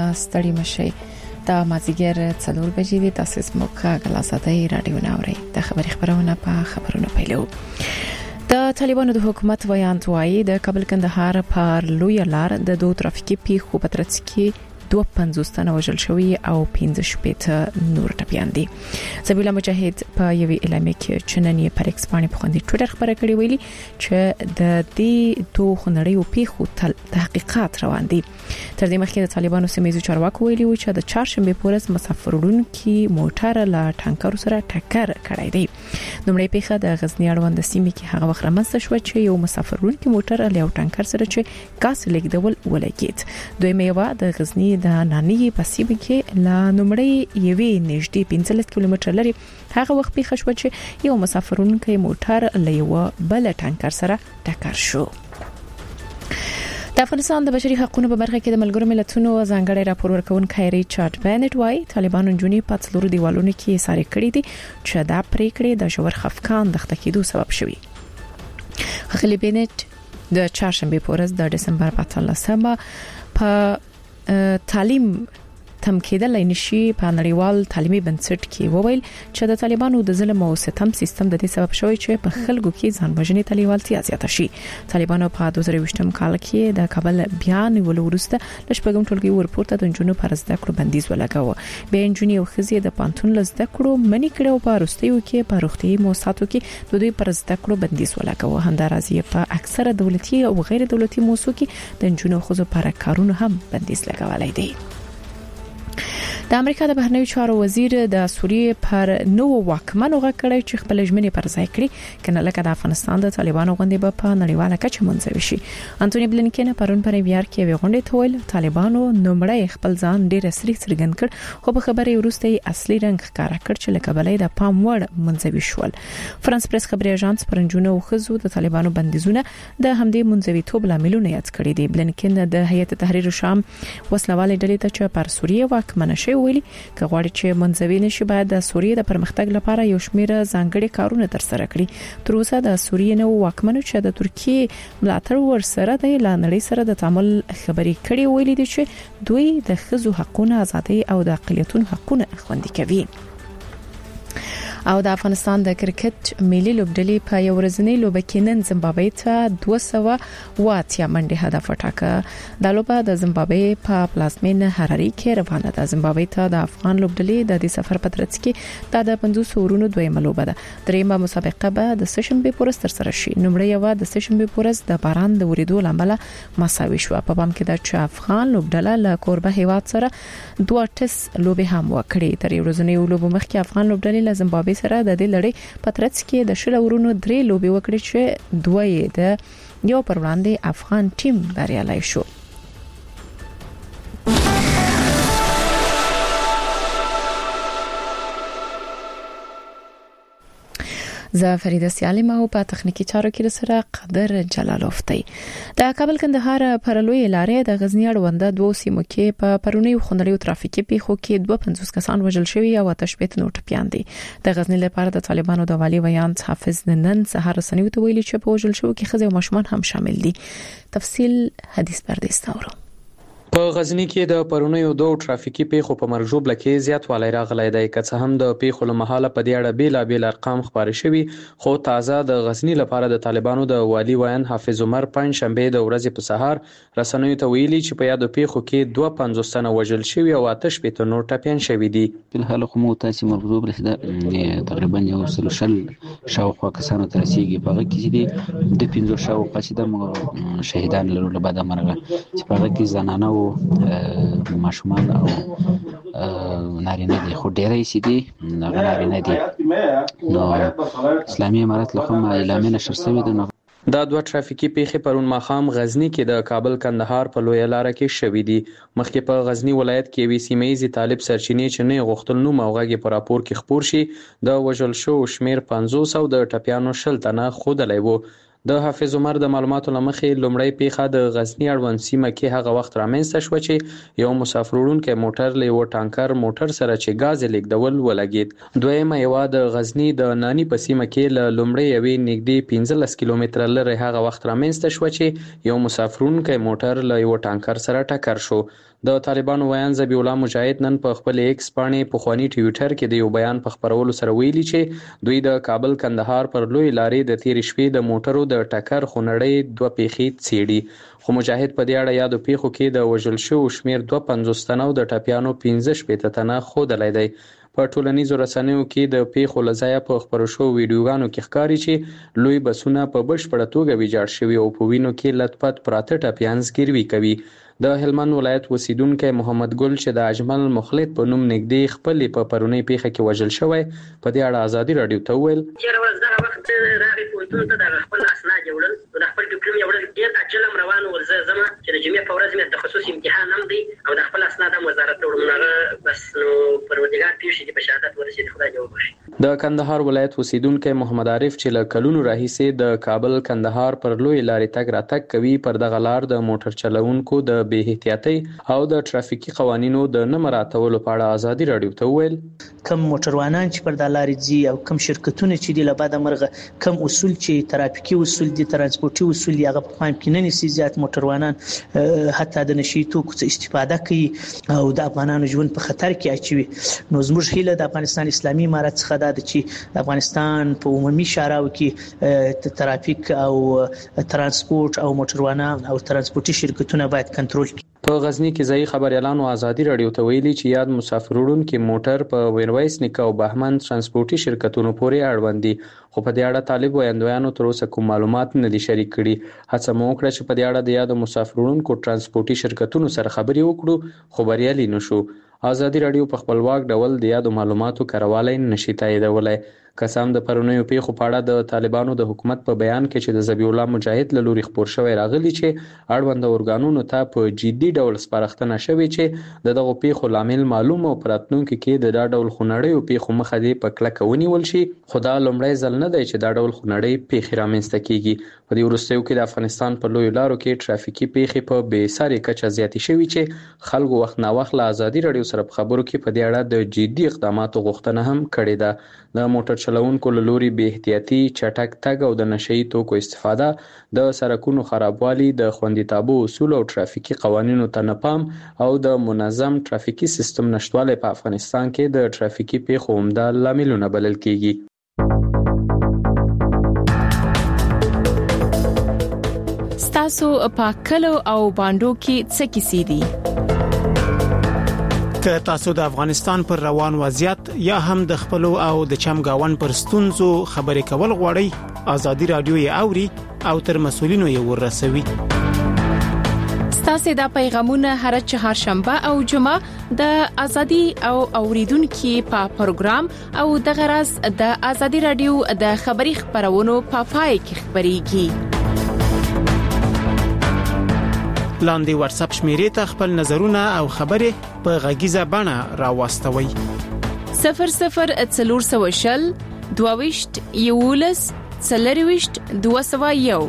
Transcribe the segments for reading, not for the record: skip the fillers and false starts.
ستړي مشي دا مازیګر 4 بجې دي. تاسو زموږ غلاسادي رادیو ناوړي د خبرونه په خبرونو پیلو. د طالبانو د حکومت ویاند وایي د کابل کندهار پر لوی لار د دوه ترافیکي پیښو په ترڅ کې 52 تنه وژل شوي او 15 نور ټپيان دي. زبیلا مجاهد په یوې اعلامیه کې چننې پر ایکس باندې په خوندي ټویټر خبره کړې ویلي چې د دې دوه خنړیو پیښو تحقیقات روان دي. تر دې مخکې د طالبانو سیمایي چارواکو ویلي و چې د چهارشنبه پورز مسافروړونکو موټر له ټانکر سره ټکر کړی دی. نومړی پیښه د غزنی اړوند سیمې کې هغه وخت رامنځته شو چې یو مسافروړونکو موټر له یو ټانکر سره چې ګاز لیږدول ولګید. دویمه یو د غزنی د نانی په سیمه کې لا نومړی یوې نږدې 15 کیلومتر لري هغه وخت پیښه شو چې یو مسافروړونکو موټر له یو بل ټانکر سره ټکر شو. د افغانستان د بشري حقوقو په برخه کې د ملګرو ملتونو ځانګړي راپور ورکونکي ریچارډ بینټ وايي طالبانو جونی په څلورو دیوالونو کې ساري کړی دي چې دا پریکړې د ژور خفقان د ختکېدو سبب شوي. خلي بینټ د چهارشنبه پورز د دسمبر 15مه په تعلیم تم کېدل نشي په نړیوال تعلیمي بنسټ کې وویل چې د طالبانو د ظلم او ستم سیستم د دې سبب شوی چې په خلکو کې ځانوژنې تلیوالتیا زیاته شي. طالبانو په 2020م کال کې د کابل بیان ولورسته لشپږم ټولګي ورپورته د جنونو پر زده کړو بندیز ولګاوه. به انجونی او خزي د پانتون لزده کړو منی کړو په روستیو کې په روغتي موسساتو کې د دوی پر زده کړو بندیز ولګاوه. همدارازي په اکثره دولتي او غیر دولتي موسسو کې د جنونو خزو پر کارونو هم بندیز لګولای دی. د امریکا د بهرنیو چارو وزیر د سوریې پر نو واکمنو غکړی چې خپل ژمنې پر ځای کړي کنه لکه د افغانستان د طالبانو غونډې په نړیواله کچه منځوي شي. انټونی بلینکن پرون پر ویار کې غونډې ته ویل طالبانو نومړی خپل ځان ډېر سری څرګند کړ خو په خبرې وروسته اصلي رنګ ښکارا کړ چې لکه بلې د پام وړ منځوي شول. فرانس پریس خبري اژانس پرنجونه او خزو د طالبانو بندیزونه د همدې منځوي توب لاملونه یاد کړی دي. بلینکن د هیئت تحریر شام وسلواله ډلې ته چې پر سوریې واکمنه شي ویلي که غواړي چې منځوي نشي باید د سوریې د پرمختګ لپاره یو شمېر ځانګړي کارونه ترسره کړي. تر اوسه د سوریې نو واکمنو چې د ترکیه ملاتړ ورسره د لانړۍ سره د تعامل خبري کړي ویلي دي چې دوی د خزو حقوقو ازادي او د اقلیتونو حقوقونه خوندي کوي. او د افغانستان د کرکټ ملي لوبډلې په یو ورځنی لوبه کې نن زیمبابوې ته 280 منډه هدف وټاکه. د لوبه د زیمبابوې په پلازمینه هراري کې روانه ده. زیمبابوې ته د افغان لوبډلې د دې سفر په ترڅ کې د 50 ورونو دویمه لوبه ده. دریمه مسابقه به د سشنبه پورز تر سره شي. نومړی یو د سشنبه پورز د باران د وریدو لامل مساوي شو. په پام کې د افغان لوبډله له کوربه هیواد سره 2 ټس لوبه هم وکړي. تر یو ورځنی لوبه مخکې افغان لوبډلې له زیمبابوې سره د دې لړۍ په ترڅ کې د شل ورونو 3 لوبي وکړي چې دوی د یو پر وړاندې افغان ټیم بریالي شو. زه فریده سیالم او په تخنیکی چارو کې سره قدر جلالوف دی. د کابل کندهار پر لوی لارې د غزنی اړوند دوه سیمو کې په پرونی خنړیو ترافیکي پیښو کې 52 کسان وژل شوي او 8 نور ټپيان دي. د غزنی لپاره د طالبانو د والی ویاند حافظ نن سهار سنوي ته ویلي چې په وژل شوو کې خزه او ماشومان هم شامل دي. تفصیل حدیث پردیسته اورو. په غزنی کې د پرونیو دوه ترافیکي پیښو په مرجوب لکه زیاتوالی راغلی دی. که څه هم د پیښو له مهاله په دې اړه بیلابیل ارقام خبري شوي خو تازه د غزنی لپاره د طالبانو د والی ویاند حافظ عمر پنځشنبه د ورځې په سهار رسنیو ته ویلي چې په یادو پیښو کې 52 تنه وژل شوي او 8 نور ټپيان شوي دي. په حال خو مو تاسو مرجوب رسیده تقریبا یو سلوشل شاوخوا کسانو ته رسیدي. په هغه کې دي د 15 شاوخوا چې د شهیدان لرو له بعد مرګ چې په هغه کې زنانه او ماشومان او نارینه دي خو ډیرې سي دي نارینه دي. نو اسلامي امارات له کومه اعلان نشر شوی دی. دا دوه ترافیکي پیښې پرون ماخام غزنی کې د کابل کندهار په لوی لار کې شوې دي. مخکې په غزنی ولایت کې وی سیمایي طالب سرچینې چې نه غوښتل نو موغه په راپور کې خبر شي د وژل شو شمیر 500 او د ټپيانو شل تنه خودلای وو. د حافظ عمر د معلوماتو لمخې لومړی پیښه د غزنی اړوند سیمه کې هغه وخت رامنځته شو چې یو مسافروړونکو موټر له یو ټانکر موټر سره چې غاز لیږدول ولګید. دویمه یو د غزنی د نانی په سیمه کې له لومړی یوې نږدې 15 کیلومتر لري هغه وخت رامنځته شو چې یو مسافروړونکو موټر له یو ټانکر سره ټکر شو. د طالبانو ویان ذبیح الله مجاهد نن په خپل ایکس باندې په خواني ټویټر کې د یو بیان په خبرولو سره ویلي چې دوی د کابل کندهار پر لوی لارې د تیر شپې د موټرو د ټکر خونړۍ دوه پیښې څېړي. خو مجاهد په دې اړه یادو پیښو کې د وژل شوو شمیر 250 تنه او د ټپیانو 15 تنه ښودلی دی. په ټولنیزو رسنیو کې د پیښو له ځایه په خپرو شوو ویډیوګانو کې ښکاري چې لوی بسونه په بشپړه توګه ویجاړ شوي او په وینو کې لتپت پراته ټپیان زګیروي کوي. د هلمند ولایت اوسیدونکی محمد ګل چې د اجمل مخلد په نوم نږدې خپلې په پرونۍ پیښه کې وژل شوی په دې اړه ازادي راډیو ته وویل چېرې ورځ دغه وخت راغی پوهنتون ته د خپل اسناد یوړل د خپل ډیپلوم یوړل ډېر عجله روان ول زه ځم چې د جمعې په ورځ مې تخصص امتحان هم دی او د خپل اسناد هم وزارت ته وړم هغه بس نو پروردګار پیښې دې په شهادت ورسېد خدای دې وبخښي. د کندهار ولایت اوسیدونکی محمد عارف چې له کلونو راهیسې د کابل کندهار پر لوی لارې تګ راتګ کوي پر دغه لار د موټر چلوونکو د بې احتیاطۍ او د ترافیکي قوانینو د نه مراعاتولو په اړه ازادي راډیو ته وویل کم موټروانان چې پر د لارې ځي او کم شرکتونه چې د لباده مرغه کم اصول چې ترافیکي اصول دي ترانسپورتي اصول هغه په پام کې نه نیسي. زیات موټروانان حتی د نشي توکو څخه استفاده کوي او د افغانانو ژوند په خطر کې اچوي. نو زموږ هیله د افغانستان اسلامي امارت څخه ده چې افغانستان په عمومي شاراو کې ترافیک او ترانسپورت او موټروانان او ترانسپورتي شرکتونه باید کنټرول کړي. په غزنی کې ځای خبريالانو ازادي راډیو ته ویلي چې یاد مسافر وړونکي موټر په ویرویس نیکه او بهمن ترانسپورتي شرکتونو پورې اړوند دي خو په دې اړه طالب ویاندویانو تر اوسه کوم معلومات نه دي شریک کړي. هڅه مو وکړه چې په دې اړه د یاد مسافر وړونکو ترانسپورتي شرکتونو سره خبرې وکړو خو بریالي نشو. ازادي راډیو په خپلواک ډول د یادو معلوماتو کاروالی نشي تاییدولای. قسم د پرونیو پیښو په اړه د طالبانو د حکومت په بیان کې چې د ذبیح الله مجاهد له لوري خبر شوی راغلی چې اړوند اورګانونو ته په جدي ډول سپارښتنه شوې چې دغه پیښو لامل معلوم او پراتونکو کې د دا ډول خونړیو پیښو مخه دی په کلکه ونیول شي. خدا لومړی ځل نه دی چې دا ډول خونړی پیښې رامنځته کیږي. په دې وروستیو کې د افغانستان په لوی لارو کې ترافیکي پیښې په بې ساري کچه زیاتې شوې چې خلکو وخت نا وخت له ازادي راډیو سره په خبرو کې په دې اړه د جدي اقداماتو غوښتنه هم کړې ده. د موټر چلوونکو له لوري بې احتیاطي چټک تګ او د نشئی توکو استفاده د سړکونو خرابوالي د خوندیتابو اصول او ترافیکي قوانینو ته نه پام او د منظم ترافیکي سیستم نشټوالی په افغانستان کې د ترافیکي پیښو عمده لاملونه بلل کیږي. ستاسو په کلو او باندو کې څه کیسې دي؟ که تاسو د افغانستان پر روان وضعیت یا هم د خپل او د چمګاون پر ستونزو خبرې کول غواړئ ازادي راډیو یې اوري او تر مسولینو یې ورسوي. ستاسو د پیغامونه هر چهارشنبه او جمعه د ازادي او اوریدونکو په پروګرام او د غرض د ازادي راډیو د خبري خبرونو په پای کې خبريږي. لاندې واتس اپ شمیرې ته خپل نظرونه او خبرې په غږیزه بڼه راوستوي. 0040 22 یولس 40 201.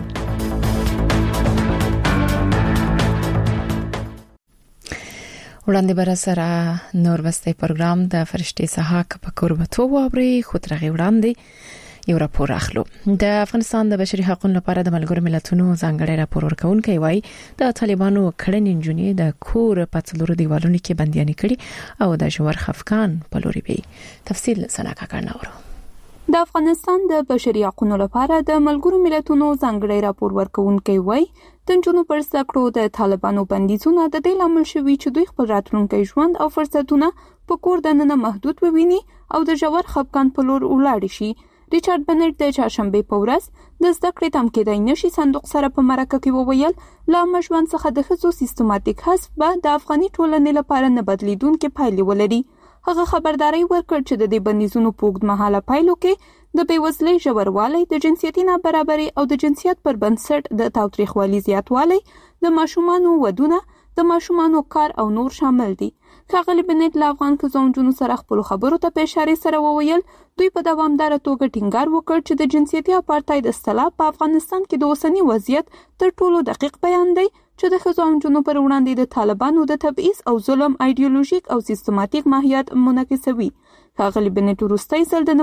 وړاندې بر سره نور وسته پروګرام د فرشتي سحاق په قربتو وابري خو ترغه وړاندې یو راپور اخلو. د افغانستان د بشري حقوقو لپاره د ملګرو ملتونو ځانګړی راپور ورکونکي وایي د طالبانو کړنې جنې د کور په څلورو دیوالونو کې بنديان کړي او د جوړ خفقان په لوري بي. تفصیل سناکا کارناورو. د افغانستان د بشري حقوقو لپاره د ملګرو ملتونو ځانګړی راپور ورکونکي وایي د جنونو پر سکړو د طالبانو بندیزونه د دې لامل شوي چې دوی خپل راتلونکي ژوند او فرصتونه په کور دننه محدود وویني او د جوړ خفقان په لور ولاړ شي. ریچارډ بنټ د چهارشنبه په ورځ د زده کړې تم کېدای نشي صندوق سره په مرکه کې وویل لا مشوان څخه د خصو سیستماتیک حذف به د افغاني ټولنې لپاره نه بدلیدونکو پایلې ولري. هغه خبرداري ورکړ چې د دې بندیزونو په اوږد مهاله پایلو کې د بیوزلۍ ژوروالی، د جنسیتي نابرابرۍ او د جنسیت پر بنسټ د تاوتریخوالي زیاتوالی، د ماشومانو ودونه، د ماشومانو کار او نور شامل دي. ښاغلي بنټ له افغان ښځو سره خپل خبرو ته په اشاره سره وویل دوی په دوامدار توګه ټینګار وکړ چې د جنسیتي اپارټاید اصطلاح په افغانستان کې د اوسنی وضعیت تر ټولو دقیق بیان دی چې د ښځو پر وړاندې د طالبانو د تبعیض او ظلم ایډیولوژیک او سیستماتیک ماهیت منعکسوي. ښاغلي بنټ وروستی ځل د